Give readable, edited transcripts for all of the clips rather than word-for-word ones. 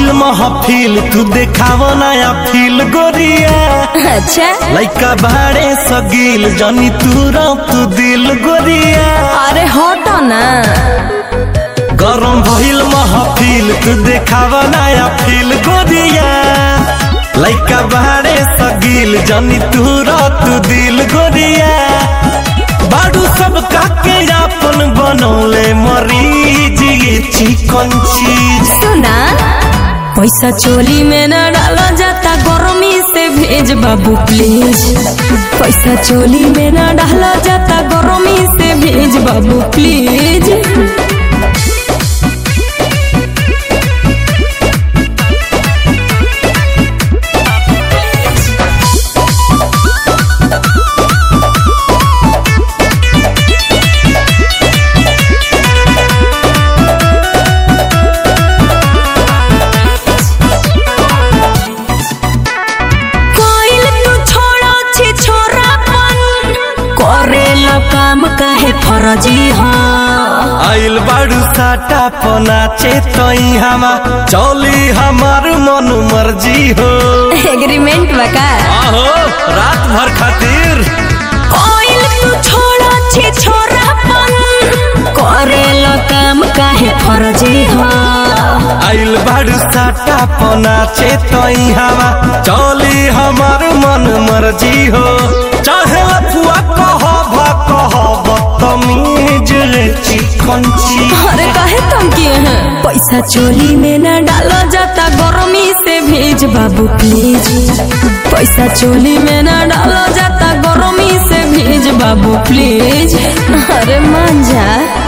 भइल महफिल तू देखाव नया फील गोरिया। अच्छा लइका बाड़े सगील जनी तू दिल गोरिया। अरे हटो ना। गरम भइल महफिल तू देखाव नया फील गोरिया। लइका बाड़े सगील जनी तू दिल गोरिया। बाडू सब काके अपन बनौले मरीज ये चिकन चीज। सुना पैसा चोली में न डाला जाता गर्मी से भेज बाबू प्लीज। पैसा चोली में न डाला जाता गर्मी से भेज बाबू प्लीज। काम काहे फरजी हाँ आइल बाड़ू साटा पनाचे तई हमा चौली हमार मन मर्जी हो। एग्रीमेंट बका आहो रात भर खातिर कोइल तू छोड़ा छे छोरापन करेला काम काहे फरजी हाँ। आइल बाड़ू साटा पनाचे तई हमा चौली हमार मन मर्जी हो। चाहे अफुआ बदतमीज रे चिकन चीज। अरे काहे तुम किए हैं। पैसा चोली में न डाला जाता गर्मी से भेज बाबू प्लीज। पैसा चोली में न डाला जाता गर्मी से भेज बाबू प्लीज। अरे मान जा।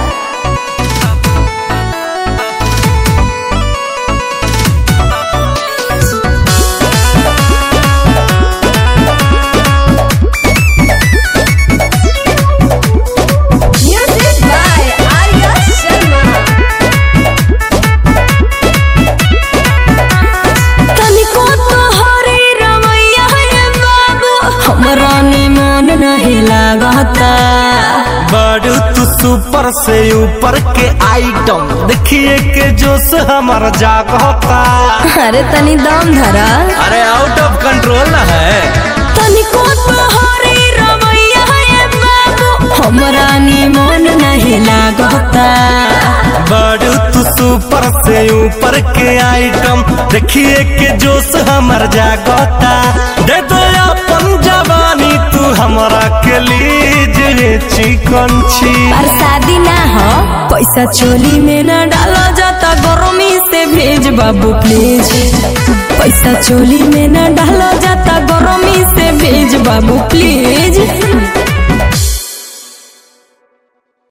बड़ू तू सुपर से ऊपर के आइटम देखिए के जोश हमारा जागता। अरे तनी दम धरा। अरे आउट ऑफ कंट्रोल है तनी को तोहरी रवैया है बाबू हमरा निमन नहीं लागता। बड़ू तू सुपर से ऊपर के आइटम देखिए के जोश हमारा जागता। दे दो अपन जवानी तू हमरा के लीज रे चिकन चीज। पर शादी ना हो पैसा चोली में न डाला जाता गर्मी से भेज बाबू प्लीज। पैसा चोली में न डाला जाता गर्मी से भेज बाबू प्लीज।